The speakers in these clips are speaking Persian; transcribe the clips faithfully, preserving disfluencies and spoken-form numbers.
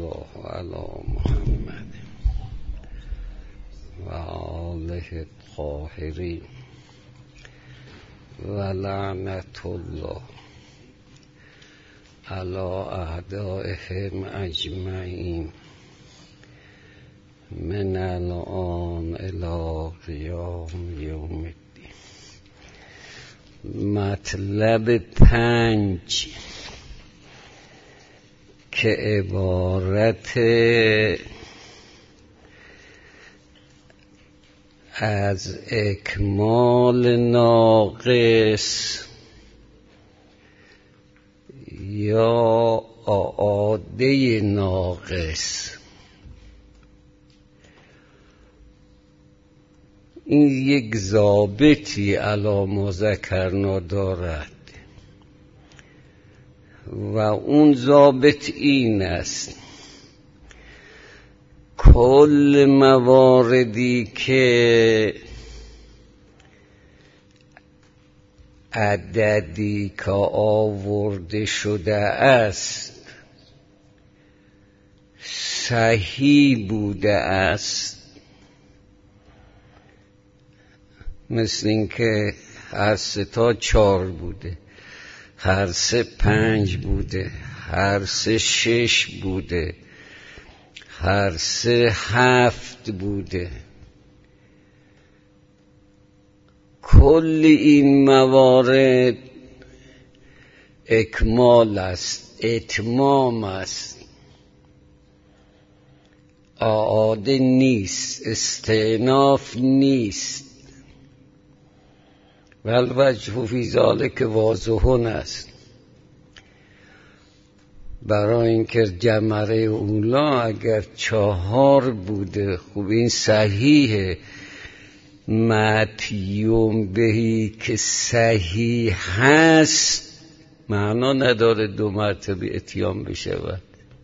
الله علی محمد و آله الطاهرین و لعنت الله علی اعدائهم اجمعین من الان الی قیام یوم الدین. مطلب پنج که عبارت از اکمال ناقص یا اعاده ناقص، این یک ضابطی علی ما ذکرنا دارد و اون ضابط این است: کل مواردی که عددی که آورده شده است صحیح بوده است، مثل این که هر سه تا چار بوده، هر سه پنج بوده، هر سه شش بوده، هر سه هفت بوده، کل این موارد اکمال است، اتمام است، اعاده نیست، استئناف نیست. والوجه فی ذلک واضح است. برای اینکه جمره اولا اگر چهار بوده، خب این صحیحه. متیوم بهی که صحیح هست معنا نداره دو مرتبه اتیام بشود.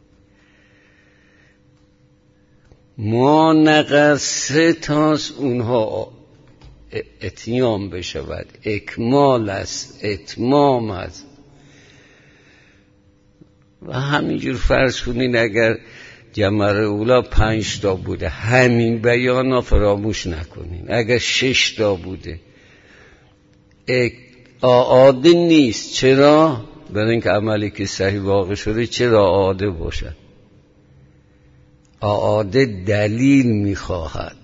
ما نقص سه تاست اونها اتیام بشود، اکمال است، اتمام است. و همینجور فرض کنین اگر جمره اولا پنج تا بوده، همین بیان ها فراموش نکنین. اگر شش تا بوده اعاده نیست. چرا؟ برای اینکه عملی که صحیح واقع شده چرا اعاده باشد؟ اعاده دلیل میخواهد.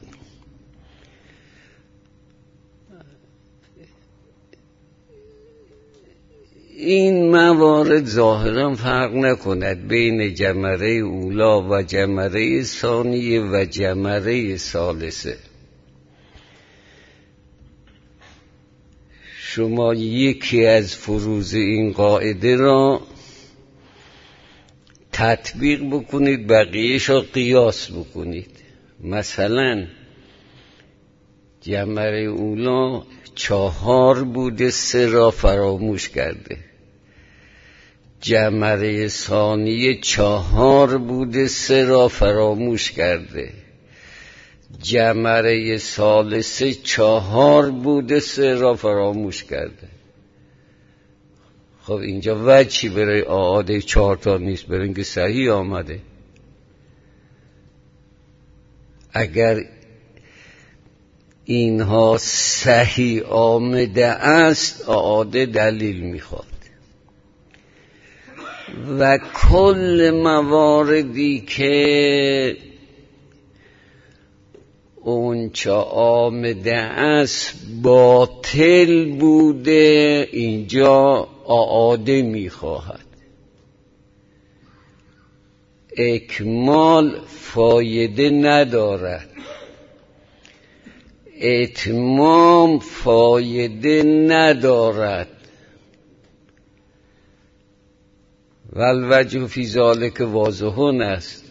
این موارد ظاهرا فرق نکند بین جمره اولا و جمره ثانیه و جمره ثالثه. شما یکی از فروض این قاعده را تطبیق بکنید، بقیه‌اش را قیاس بکنید. مثلا جمره اولا چهار بوده، سه را فراموش کرده. جمره ثانیه چهار بوده، سه را فراموش کرده. جمره ثالثه چهار بوده، سه را فراموش کرده. خب اینجا وجهی برای اعاده چهار تا نیست، برای اینکه صحیح آمده. اگر اینها صحیح آمده است اعاده دلیل میخواد. و کل مواردی که اون چه آمده است باطل بوده اینجا اعاده میخواهد. اکمال فایده ندارد، اتمام فایده ندارد. والوجه فی ذلک واضح است.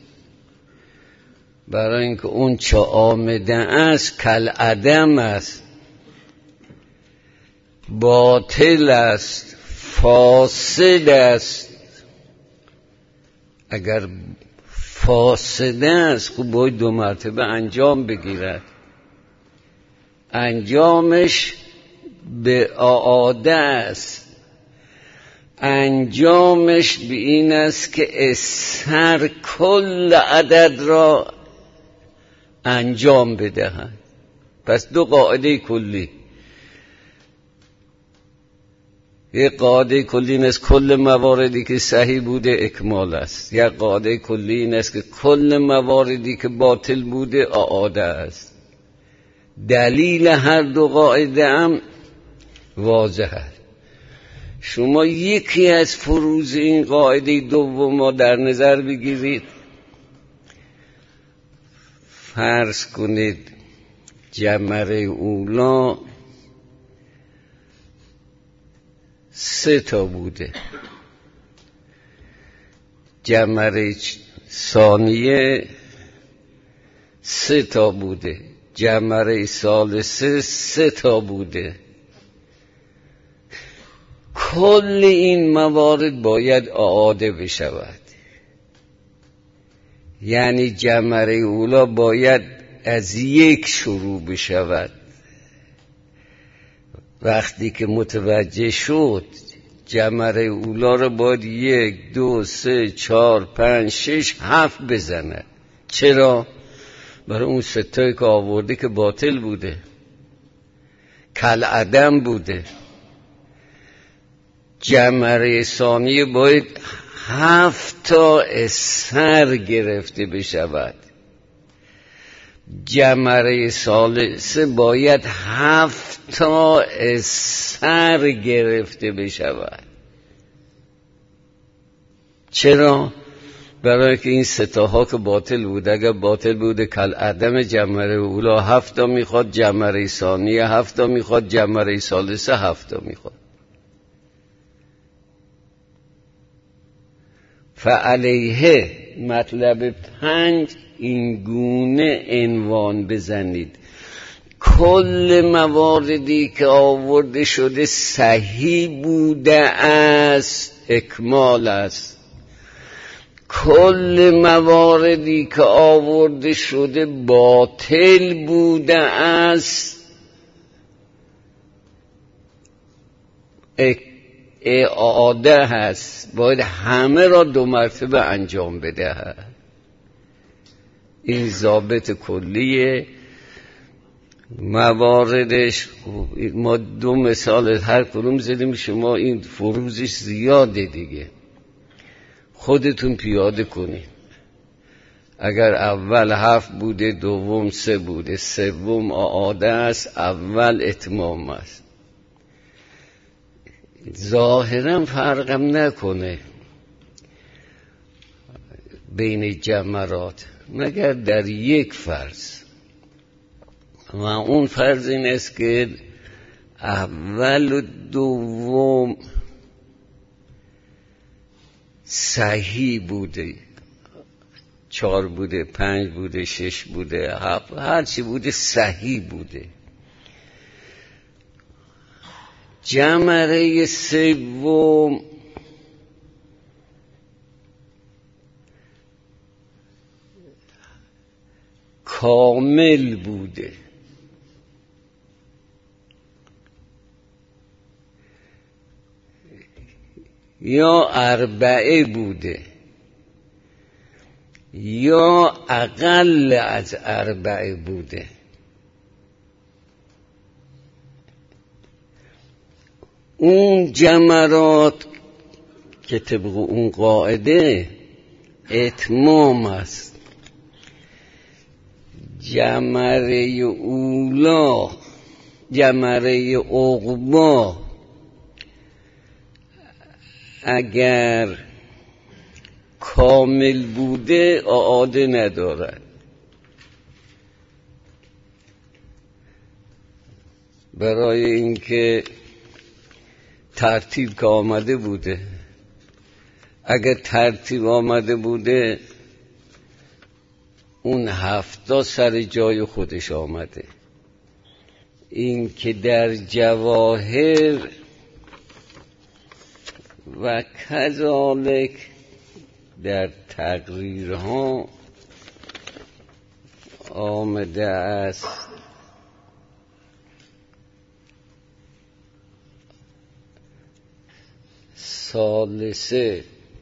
برای اینکه اون چه آمده است کل عدم است، باطل است، فاسد است. اگر فاسد است خب باید دو مرتبه انجام بگیرد. انجامش به اعاده است. انجامش به این است که سر کل عدد را انجام بدهد. پس دو قاعده کلی، یک قاعده کلی این است کل مواردی که صحیح بوده اکمال است، یک قاعده کلی این است که کل مواردی که باطل بوده اعاده است. دلیل هر دو قاعده هم واضح است. شما یکی از فروض این قاعده دوم را در نظر بگیرید. فرض کنید جمره اولا سه تا بوده، جمره ثانیه سه تا بوده، جمره ثالثه سه تا بوده. کل این موارد باید اعاده بشود. یعنی جمره اولا باید از یک شروع بشود. وقتی که متوجه شد جمره اولا رو باید یک دو سه چهار پنج شش هفت بزند. چرا؟ برای اون ستایی که آورده که باطل بوده، کالعدم بوده. جمره ثانیه باید هفت تا اثر گرفته بشود، جمره ثالثه باید هفت تا اثر گرفته بشود. چرا؟ برای که این ستاها که باطل بود، اگر باطل بوده کالعدم جمره اولا هفت تا میخواد، جمره ثانیه هفت تا میخواد، جمره ثالثه هفت تا میخواد. فعلیه مطلب پنج این گونه عنوان بزنید: کل مواردی که آورده شده صحیح بوده است اکمال است، کل مواردی که آورده شده باطل بوده است اعاده هست، باید همه را دو مرتبه انجام بده. این ضابط کلیه. مواردش ما دو مثال هر کدوم زدیم، شما این فروزش زیاده دیگه، خودتون پیاده کنید. اگر اول هفت بوده، دوم سه بوده، سوم اعاده است، اول اتمام است. ظاهرا فرقم نکنه بین جمرات مگر در یک فرض، و اون فرض این است که اول و دوم صحیح بوده، چهار بوده، پنج بوده، شش بوده، هفت، هر چی بوده صحیح بوده. جمره سوم کامل بوده، یا اربعه بوده یا اقل از اربعه بوده. اون جمرات که طبق اون قاعده اتمام است. جمره اولا، جمره عقبی اگر کامل بوده اعاده ندارد، برای اینکه ترتیب که آمده بوده. اگر ترتیب آمده بوده اون هفتا سر جای خودش آمده. این که در جواهر و کذالک در تقریرها آمده است ثالثه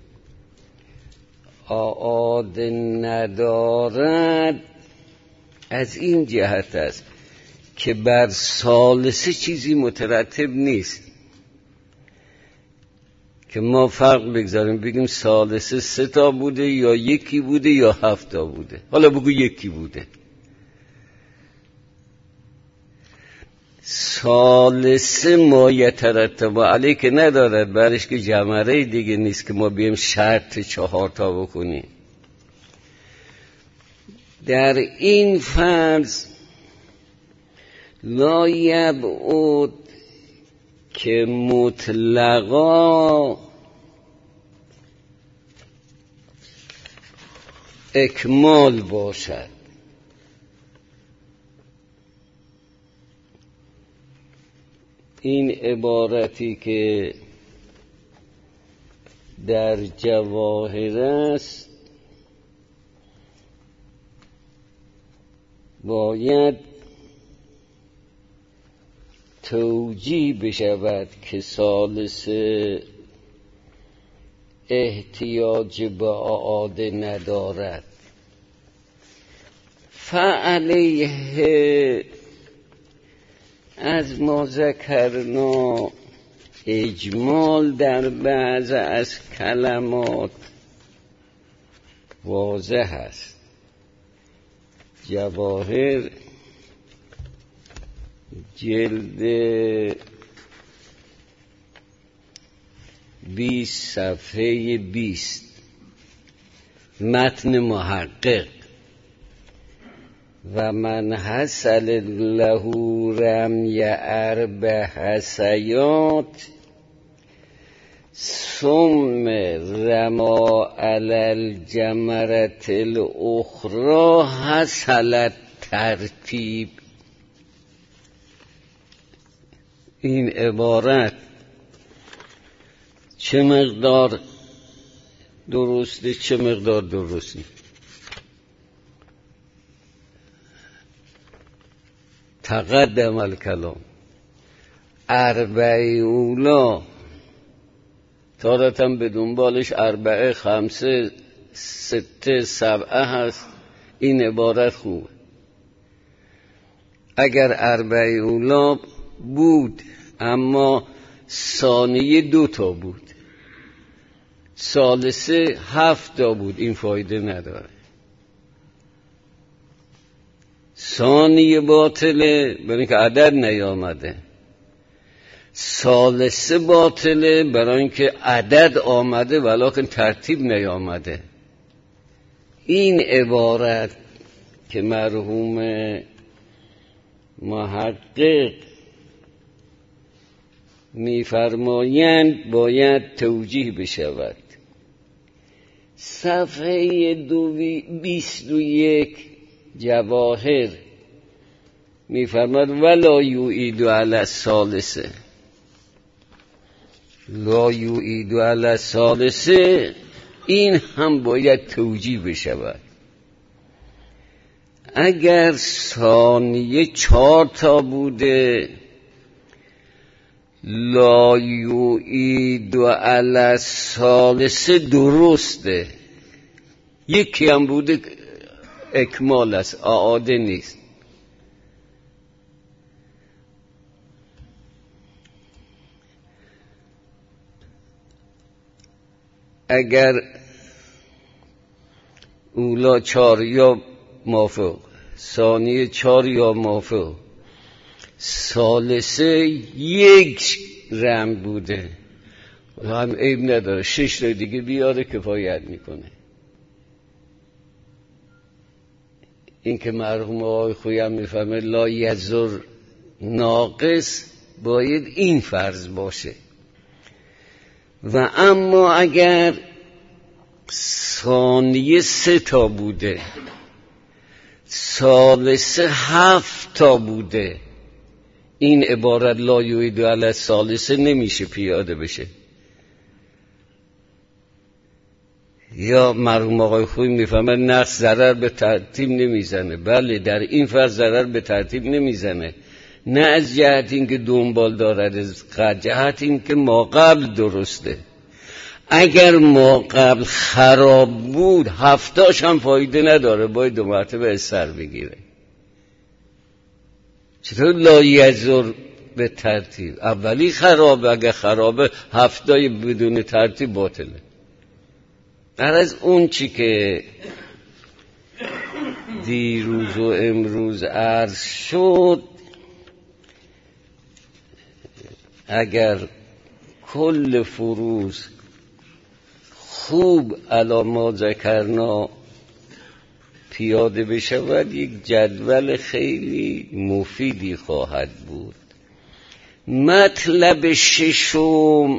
اعاد ندارد از این جهت است که بر ثالثه چیزی مترتب نیست که ما فرق بگذاریم بگیم ثالثه سه تا بوده یا یکی بوده یا هفت تا بوده. حالا بگو یکی بوده. ثالثه ما یترتب علیه که ندارد، برش که جمره دیگه نیست که ما بیم شرط چهار تا بکنیم. در این فرض لا یبعد که مطلقا اکمال باشد. این عبارتی که در جواهر است باید توجیه بشود که ثالثه احتیاج به اعاده ندارد. فعلیه از ما ذکرنا اجمال در بعض از کلمات واضح است. جواهر جلد بیست صفحه بیست متن محقق و من حصل له رمی اربع حسیات ثم رما علی الجمرة الاخرى حصل ترتیب. این عبارت چه مقدار درسته چه مقدار درست نیست. تقدم الکلام اربعه اولا تارتم به دنبالش اربعه خمسه سته سبعه هست. این عبارت خوبه. اگر اربعه اولا بود اما ثانیه دو تا بود، ثالثه هفت تا بود، این فایده نداره. ثانیه باطله برای اینکه عدد نیامده، ثالثه باطله برای اینکه عدد آمده ولیکن ترتیب نیامده. این عبارت که مرحوم محقق می‌فرمایند باید توجیه بشود. صفحه بیست و یک جواهر می‌فرماید ولا یعید علی الثالثه، لا یعید علی الثالثه این هم باید توجیه بشود. اگر ثانیه چهار تا بوده لا یعید علی الثالثه درسته، یکی هم بوده اکمال است، اعاده نیست. اگر اولا چار یا موافق، ثانیه چار یا موافق، ثالثه یک رم بوده هم عیب نداره، شش تا دیگه بیاره کفایت میکنه. این که مرحوم آقای خویم میفهمه لا یزر ناقص باید این فرض باشه. و اما اگر ثانیه سه تا بوده ثالثه هفت تا بوده، این عبارت لا یعید علی الثالثه نمیشه پیاده بشه. یا مرحوم آقای خوی میفهمه نقص ضرر به ترتیب نمیزنه. بله در این فرض ضرر به ترتیب نمیزنه، نه از جهت این که دنبال دارد، از جهت این که ما قبل درسته. اگر ما قبل خراب بود هفتاش هم فایده نداره، باید دو مرتبه از سر بگیره. چطور لا یزر به ترتیب؟ اولی خرابه، اگر خرابه هفتای بدون ترتیب باطله. در از اون چی که دیروز و امروز عرض شد، اگر کل فروض خوب علی ما ذکرنا پیاده بشود، یک جدول خیلی مفیدی خواهد بود. مطلب ششم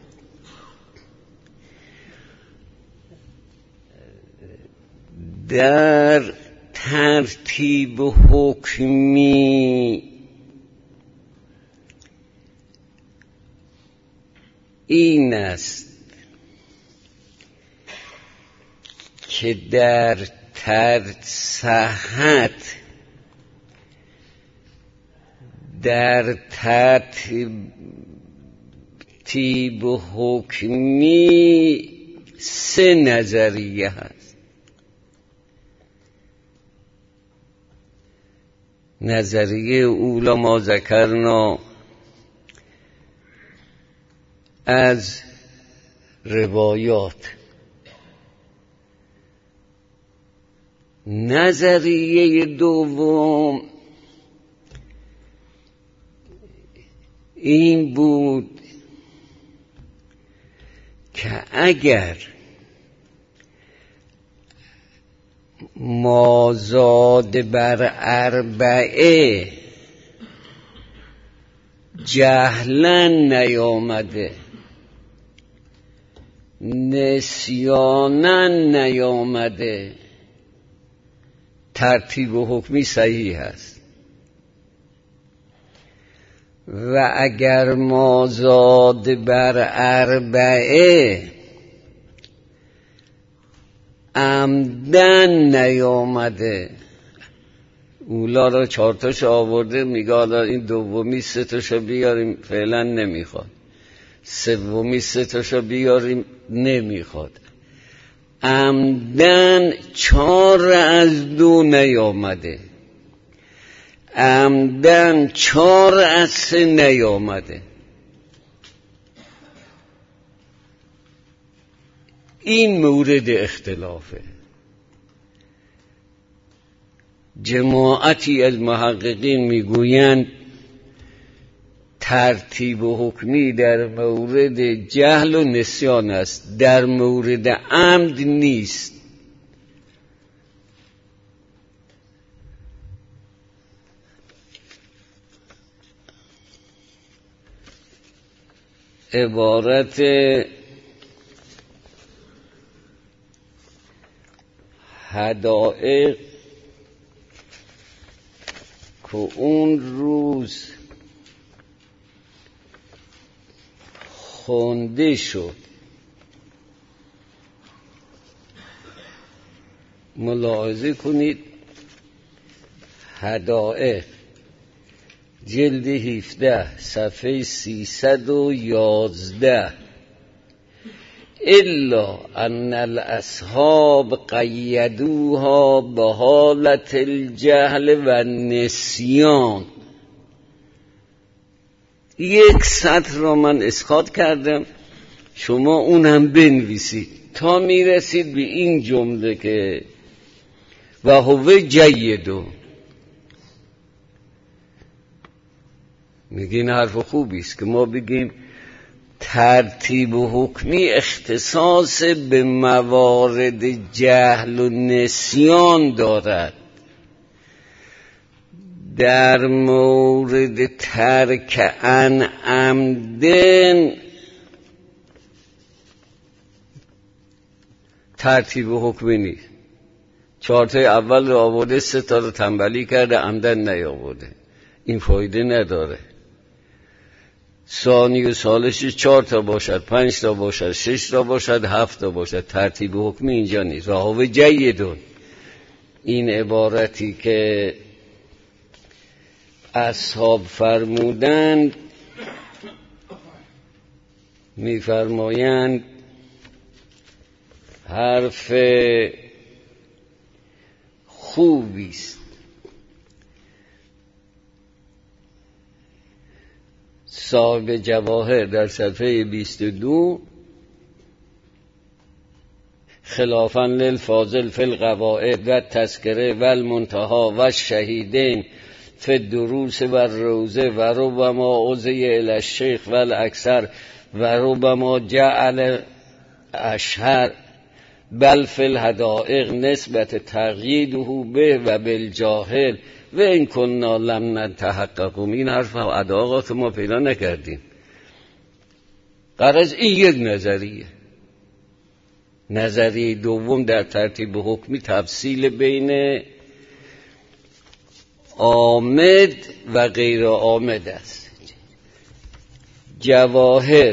در ترتیب حکمی این است که در صحت در ترتیب حکمی سه نظریه هست. نظریه اولا ما ذکرنا از روایات، نظریه دوم این بود که اگر مازاد بر اربعه جهلن نیامده، نسیانن نیامده، ترتیب و حکمی صحیح است. و اگر مازاد بر اربعه عمدن نیامده، اولا را چارتاش آورده، میگه حالا این دومی سه تاشو بیاریم، فعلا نمیخواد. سومی سه تاشو بیاریم، نمیخواد. عمدن چار از دو نیامده، عمدن چار از سه نیامده. این مورد اختلافه. جماعتی از محققین میگویند ترتیب و حکمی در مورد جهل و نسیان است، در مورد عمد نیست. عبارت حدائق که اون روز خونده شد، ملاحظه کنید. حدائق جلد هفده صفحه سیصد و یازده. الا ان الاصحاب قیدوها به حالت الجهل و النسیان. یک سطر را من اسقاط کردم، شما اونم بنویسید تا میرسید به این جمله که و هو جیدو. میگین حرف خوبی است که ما بگیم ترتیب و حکمی اختصاص به موارد جهل و نسیان دارد، در مورد ترک عن عمدن ترتیب و حکمی نیست. چارتای اول رو آورده، سه تا رو تنبلی کرده، عمدن نیاورده. این فایده نداره. ثانی و ثالثی چهار تا باشد، پنج تا باشد، شش تا باشد، هفت تا باشد، ترتیب و حکمی اینجا نیست. راهو جیدون، این عبارتی که اصحاب فرمودند، میفرمایند حرف خوبی است. صاحب جواهر در صفحه بیست و دو خلافاً للفاضل فی القواعد و تذکره و المنتها و الشهیدین فی الدروس و الروزه و ربما عزی الی الشیخ و الاکثر و ربما جعل اشهر بل فی الحدائق نسبت تقییده به و بالجاهل و این کننا لم نتحققم. این حرف و ادعا که ما پیدا نکردیم. غرض این یک نظریه. نظریه دوم در ترتیب حکمی تفصیل بین عامد و غیر عامد است. جواهر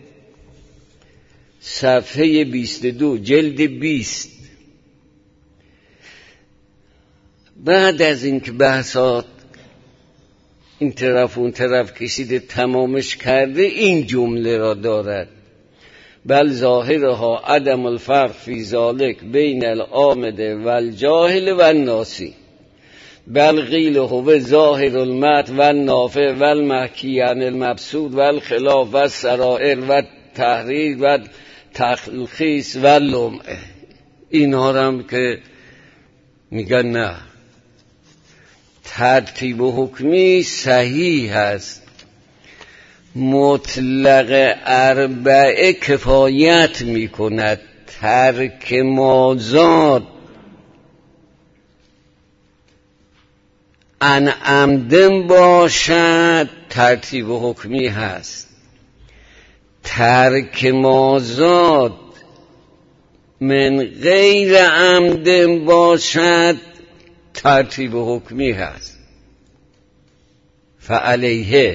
صفحه بیست و دو جلد بیست. بعد از اینکه بحثات این طرف اون طرف کشیده تمامش کرده این جمله را دارد: بل ظاهرها عدم الفرق فی ذالک بین العامد و الجاهل و الناسی بل قیل هو ظاهر المت و النافع و المحکی عن المبسوط و الخلاف و السرائر و تحریر و تلخیص و لمعه. اینها هم که میگن نه، ترتیب حکمی صحیح هست، مطلق اربعه کفایت میکند، ترک مازاد ان عمدن باشد ترتیب حکمی هست، ترک مازاد من غیر عمدن باشد ترتیب حکمی هست. فعلیه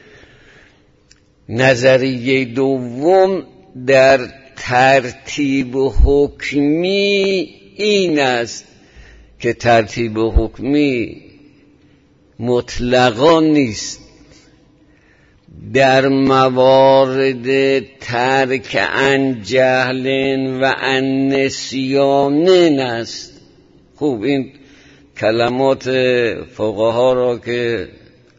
نظریه دوم در ترتیب حکمی این است که ترتیب حکمی مطلقا نیست، در موارد ترک عن جهل و عن نسیان است. خوب این کلمات فقها را که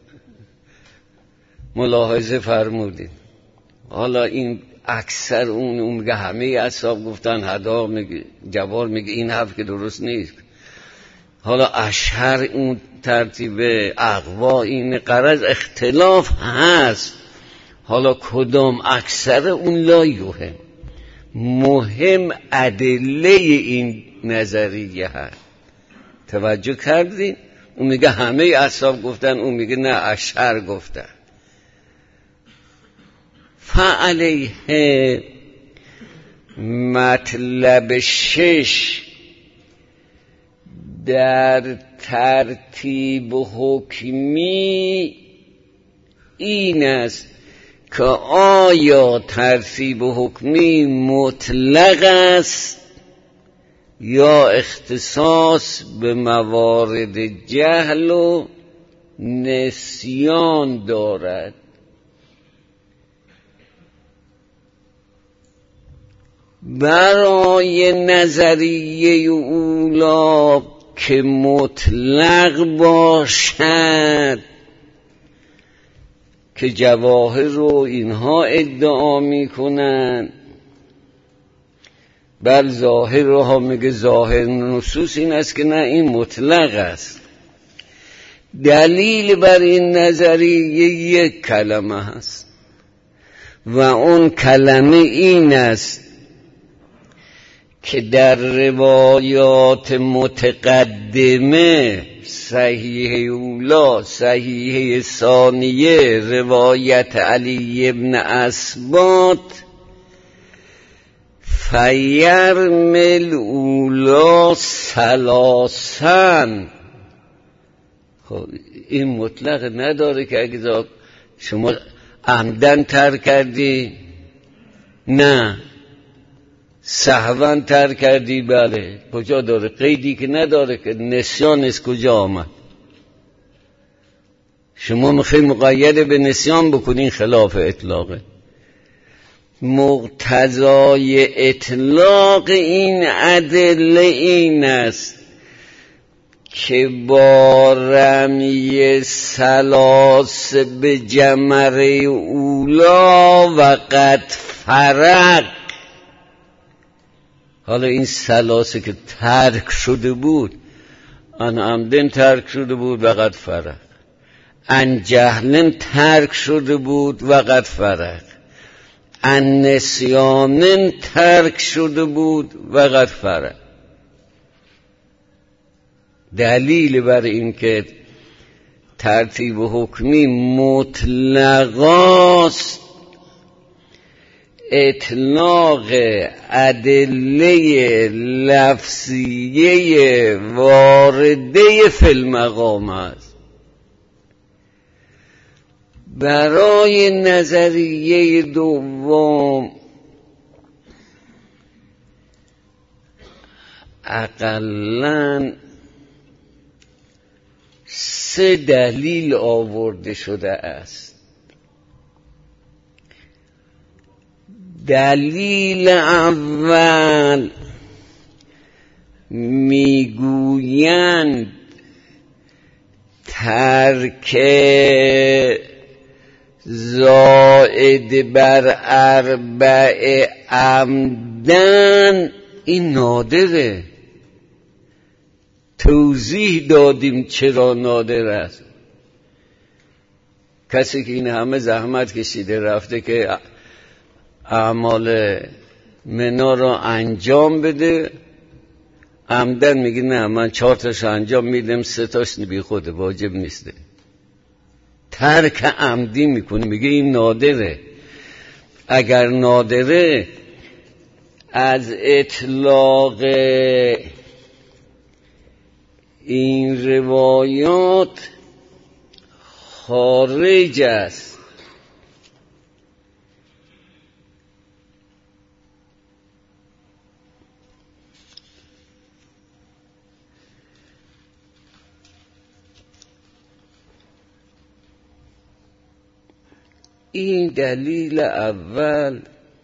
ملاحظه فرمودید. حالا این اکثر اون اون میگه همه اصحاب گفتن، حدا میگه، جوار میگه این حرف که درست نیست. حالا اشهر اون ترتیب اقوا این غرض اختلاف هست. حالا کدام اکثر اون لا یوهم، مهم ادله این نظریه هست. توجه کردین؟ اون میگه همه اصحاب گفتن، اون میگه نه اشهر گفتن. فعلیه مطلب شش در ترتیب حکمی این است که آیا ترتیب حکمی مطلق است یا اختصاص به موارد جهل و نسیان دارد. برای نظریه اولا که مطلق باشد که جواهر رو اینها ادعا میکنن، بل ظاهر رو ها میگه ظاهر نصوص این است که نه این مطلق است. دلیل بر این نظریه یک کلمه هست و اون کلمه این است که در روایات متقدمه صحیح اولا صحیح ثانیه روایت علی ابن اسبات فیرمل اولا سلاسن. خب این مطلق نداره که اگه شما عمدن تر کردی نه، سهوا تر کردی بله. کجا داره؟ قیدی که نداره که نسیان از کجا آمد؟ شما میخوای مقید به نسیان بکنین، خلاف اطلاقه. مقتضای اطلاق این ادله این است که با رمی سلاس به جمره اولا و قد فرق. حالا این سلاسه که ترک شده بود، ان عمدن ترک شده بود و قد فرق، ان جهلن ترک شده بود و قد فرق، ان نسیانن ترک شده بود و قد فرق. دلیل بر این که ترتیب حکمی مطلقاست اطلاق ادله لفظیه وارده فی المقام است. برای نظریه دوم اقلاً سه دلیل آورده شده است. دلیل اول میگویند ترک زائد بر اربع عمدن این نادره. توضیح دادیم چرا نادر است. کسی که این همه زحمت کشیده رفته که اعمال منا را انجام بده، عمدن میگه نه من چهار تاش انجام میدم، سه تاش بی خود واجب نیسته، ترک عمدی میکنه، میگه این نادره. اگر نادره از اطلاق این روایات خارج است. این دلیل اول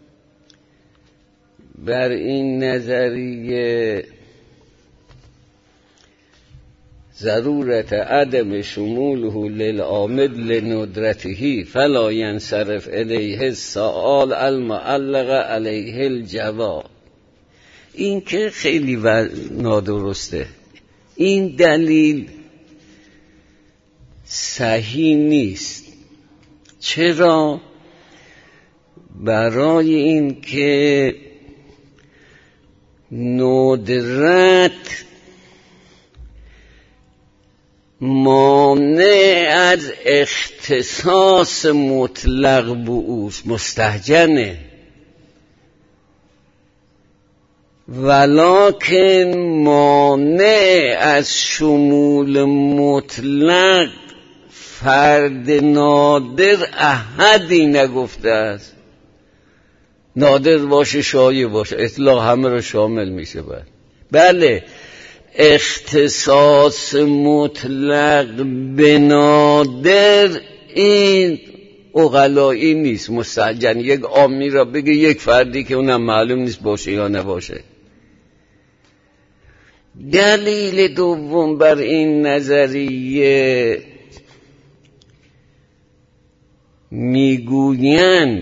بر این نظریه ضرورت عدم شموله للعامد لندرته فلا ینصرف الیه السؤال المعلق علیه الجواب، این که خیلی نادرسته. این دلیل صحیح نیست. چرا؟ برای این که ندرت مانع از اختصاص مطلق بوست، مستهجنه، ولکن مانع از شمول مطلق فرد نادر احدی نگفته است. نادر باشه شایع باشه، اطلاق همه رو شامل میشه. بعد بله اختصاص مطلق به نادر این عقلایی نیست، مستهجن. یک عامی را بگه یک فردی که اونم معلوم نیست باشه یا نباشه. دلیل دوم بر این نظریه میگویند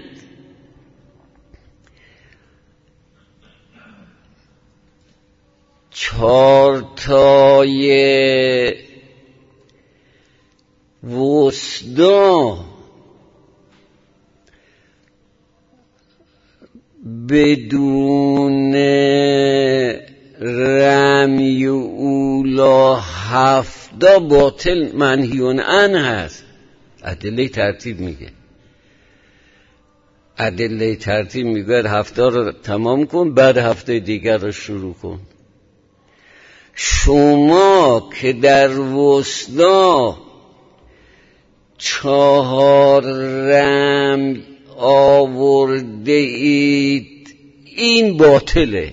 چارتای وسطا بدون رمی اولا هفتا باطل منهیون عنه هست. ادله ترتیب میگه، ادله ترتیب میگه هفته رو تمام کن، بعد هفته دیگر رو شروع کن. شما که در وسطا چهار رم آورده اید این باطله،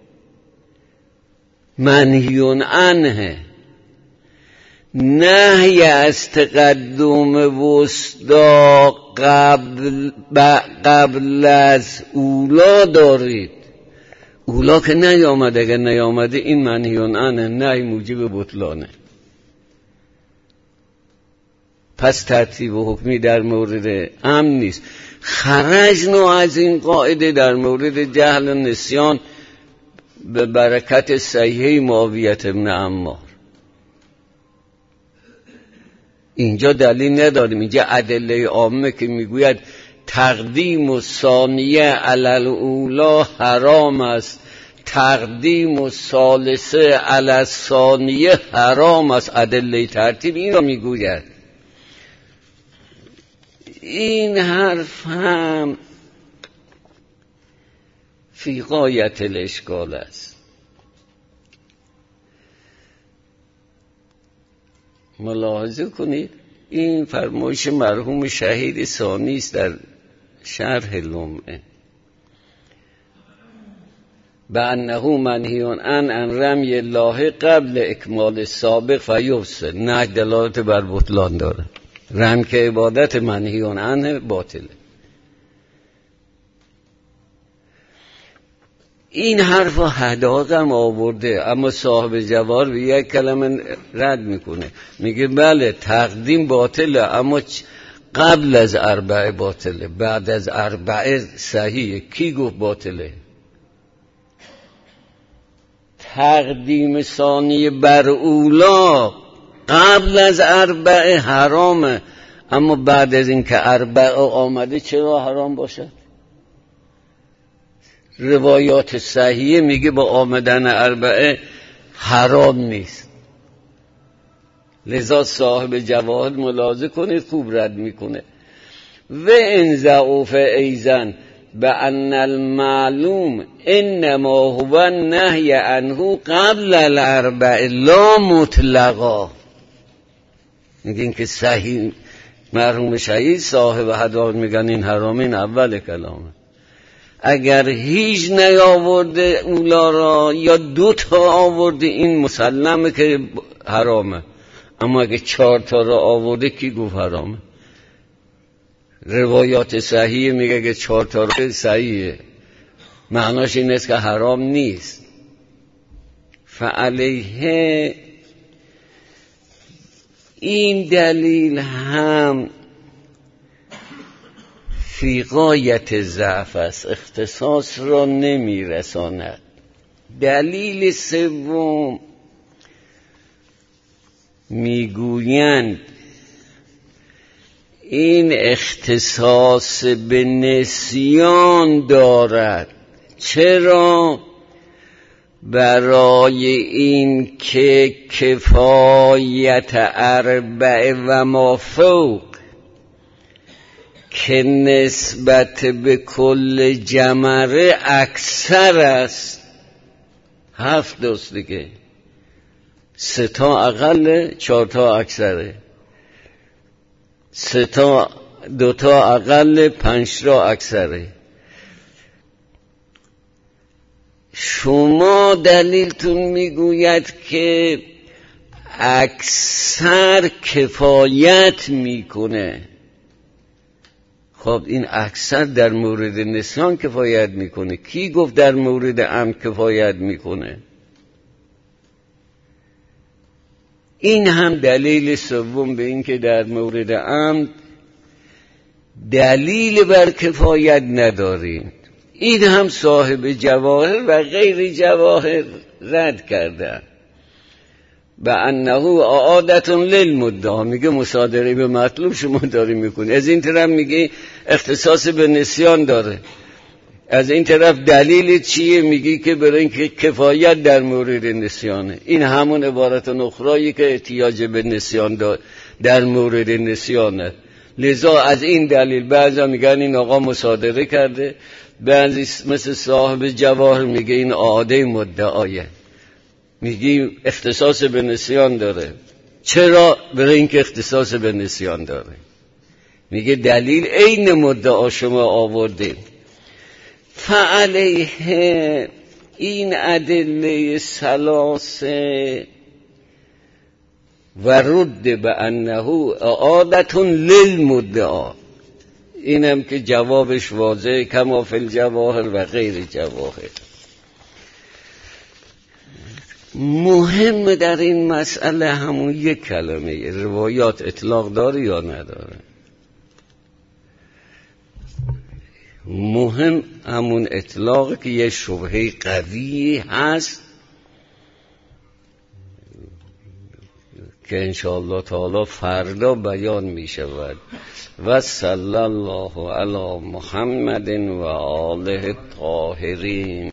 منهیون عنه. نهی از تقدم وسطا قبل, قبل از اولا دارید. اولا که نیامده، اگر نیامده این منهیون عنه، نه موجب بطلانه. پس ترتیب و حکمی در مورد امن نیست. خرجنا از این قاعده در مورد جهل و نسیان به برکت صحیحه معاویه بن عمار. اینجا دلیل نداریم، اینجا ادله عامه که میگوید تقدیم و ثانیه علی الاولا حرام است، تقدیم و ثالثه علی الثانیه حرام است، ادله ترتیب این را میگوید. این حرف هم فی غایت الاشکال است. ملاحظه کنید این فرمایش مرحوم شهید ثانی است در شرح لمعه، بأنه منهی عن ان رمی الله قبل اکمال السابق فیفسد. نه دلالت بر بطلان داره، رم که عبادت منهی عنه باطله. این حرف ها حداقل هم آورده، اما صاحب جواهر به یک کلمه رد میکنه، میگه بله تقدیم باطله اما قبل از اربعه باطله، بعد از اربعه صحیحه. کی گفت باطله؟ تقدیم ثانی بر اولا قبل از اربعه حرامه، اما بعد از اینکه اربعه آمده چرا حرام باشد؟ روایات صحیحه میگه با آمدن اربعه حرام نیست. لذا صاحب جواهر ملاحظه کنید خوب رد میکنه. و ان ضعف ایزن بأن المعلوم انما هو النهی عنه قبل الاربع لا مطلقا. میگه این که صحیح مرحوم شهید صاحب هدایت میگن این حرام، این اول کلامه. اگر هیچ نیاورده اولا را یا دو تا آورده این مسلمه که حرامه، اما اگه چهار تا را آورده کی گفت حرامه؟ روایات صحیح میگه که چهار تا را صحیحه، معناش این است که حرام نیست. فعلیه این دلیل هم فی غایت ضعف است، اختصاص را نمی رساند. دلیل سوم میگویند این اختصاص به نسیان دارد. چرا؟ برای این که کفایت اربع و ما فوق که نسبت به کل جمره اکثر است. هفت دوست دیگه، سه تا اقل، چهار تا اکثره، سه تا دو تا اقل، پنج تا اکثره. شما دلیلتون میگوید که اکثر کفایت میکنه. خب این اکثر در مورد نسیان کفایت میکنه، کی گفت در مورد عمد کفایت میکنه؟ این هم دلیل سوم به این که در مورد عمد دلیل بر کفایت نداریم. این هم صاحب جواهر و غیر جواهر رد کردن. به انه عادتون للمدعا، میگه مصادره به مطلوب شما داری میکنی. از این طرف میگه اختصاص به نسیان داره، از این طرف دلیل چیه؟ میگی که برای اینکه کفایت در مورد نسیانه. این همون عبارت اخرایی که احتیاج به نسیان در مورد نسیانه. لذا از این دلیل بعضا میگن این آقا مصادره کرده، بعضی مثل صاحب جواهر میگه این عاده مدعایه، میگی اختصاص به نسیان داره. چرا؟ برای اینکه اختصاص به نسیان داره. میگه دلیل عین مدعا شما آورده. فعلیه این ادله ثلاثه و رد به انه عادتون للمدعا، اینم که جوابش واضحه، کما فی الجواهر و غیر جواهر. مهم در این مسئله همون یک کلمه، روایات اطلاق داره یا نداره. مهم همون اطلاق که یه شبهه قوی هست که انشاءالله تعالی فردا بیان می شود. و صلی الله علی محمد و آله الطاهرین.